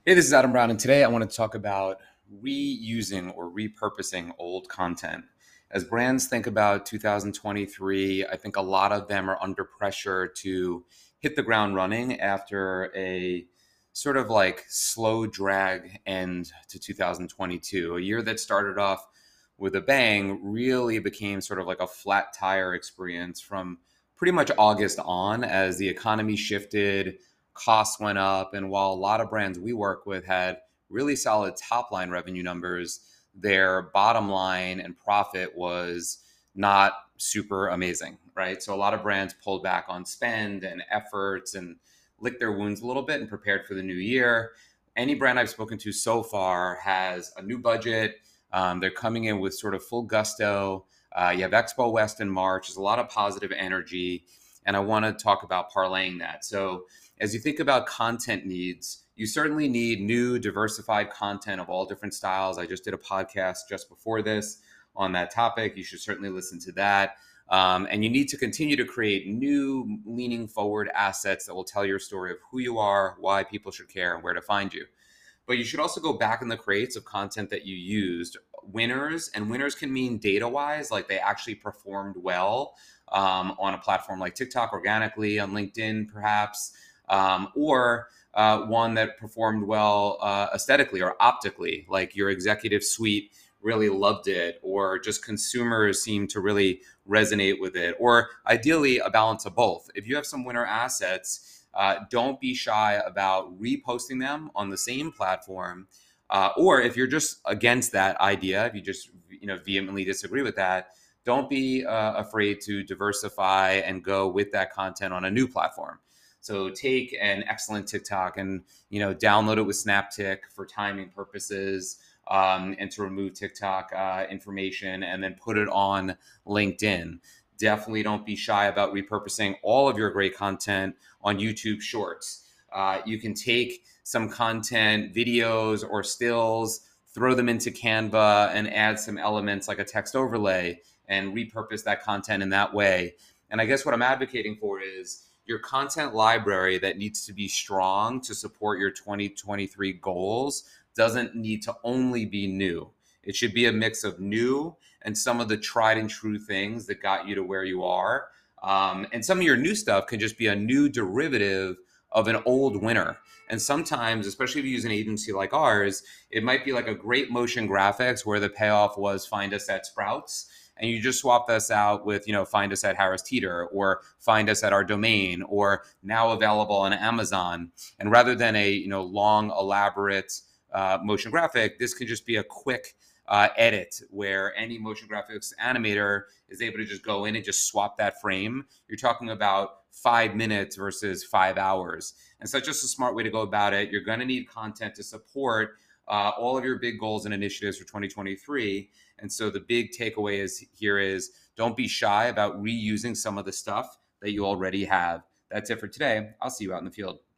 Hey, this is Adam Brown, and today I want to talk about reusing or repurposing old content. As brands think about 2023, I think a lot of them are under pressure to hit the ground running after a sort of like slow drag end to 2022. A year that started off with a bang really became sort of like a flat tire experience from pretty much August on as the economy shifted, costs went up. And while a lot of brands we work with had really solid top line revenue numbers, their bottom line and profit was not super amazing, right? So a lot of brands pulled back on spend and efforts and licked their wounds a little bit and prepared for the new year. Any brand I've spoken to so far has a new budget. They're coming in with sort of full gusto. You have Expo West in March. There's a lot of positive energy. And I want to talk about parlaying that. So as you think about content needs, you certainly need new diversified content of all different styles. I just did a podcast just before this on that topic. You should certainly listen to that. And you need to continue to create new leaning forward assets that will tell your story of who you are, why people should care, and where to find you. But you should also go back in the crates of content that you used. Winners, and winners can mean data wise, like they actually performed well on a platform like TikTok, organically, on LinkedIn, perhaps, or one that performed well aesthetically or optically, like your executive suite really loved it, or just consumers seem to really resonate with it, or ideally a balance of both. If you have some winner assets, don't be shy about reposting them on the same platform. Or if you're just against that idea, if you just vehemently disagree with that, don't be afraid to diversify and go with that content on a new platform. So take an excellent TikTok and download it with Snaptick for timing purposes, and to remove TikTok information, and then put it on LinkedIn. Definitely don't be shy about repurposing all of your great content on YouTube Shorts. You can take some content, videos or stills, throw them into Canva and add some elements like a text overlay and repurpose that content in that way. And I guess what I'm advocating for is your content library that needs to be strong to support your 2023 goals doesn't need to only be new. It should be a mix of new and some of the tried and true things that got you to where you are. And some of your new stuff can just be a new derivative of an old winner. And sometimes, especially if you use an agency like ours, it might be like a great motion graphics where the payoff was find us at Sprouts, and you just swap us out with find us at Harris Teeter, or find us at our domain, or now available on Amazon. And rather than a long elaborate motion graphic, this can just be a quick edit where any motion graphics animator is able to just go in and just swap that frame. You're talking about 5 minutes versus 5 hours. And so that's just a smart way to go about it. You're going to need content to support all of your big goals and initiatives for 2023. And so the big takeaway is don't be shy about reusing some of the stuff that you already have. That's it for today. I'll see you out in the field.